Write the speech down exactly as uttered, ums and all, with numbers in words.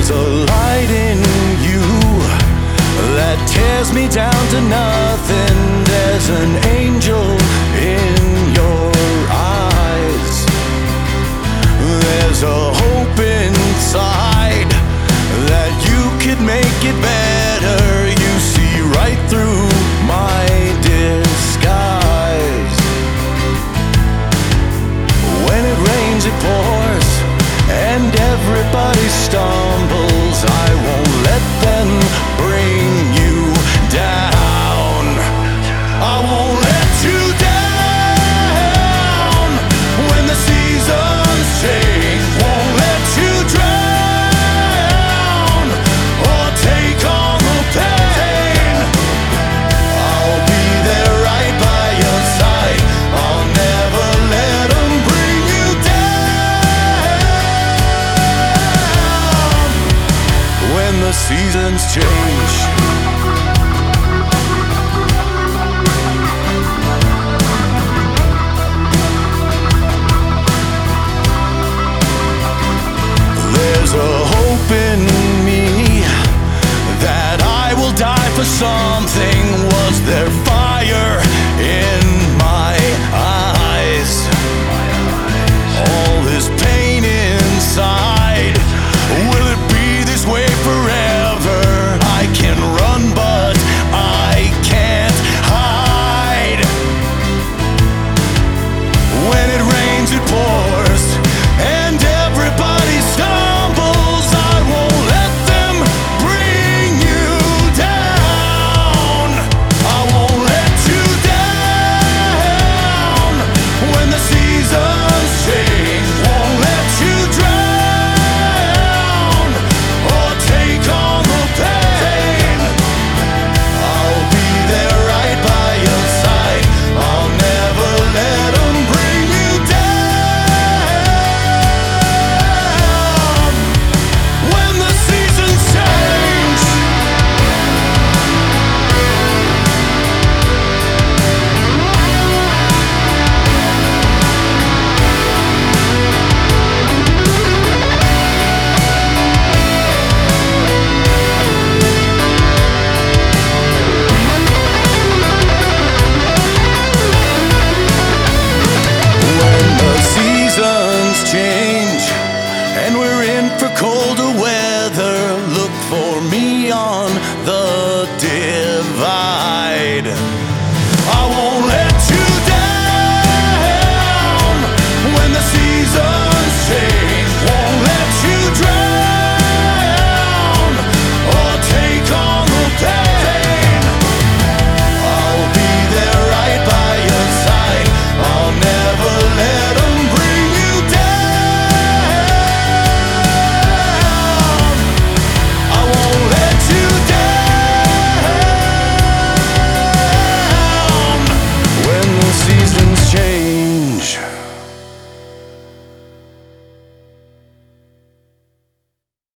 There's a light in you that tears me down to nothing. There's an angel in your eyes. There's a hope inside that you could make it better. You see right through my disguise. When it rains, it pours, and everybody stumbles. I won't let them bring you down. I won't let you down. When the seasons change, won't let you drown or take on the pain. I'll be there right by your side. I'll never let them bring you down. When the seasons change, there's a hope in me that I will die for something.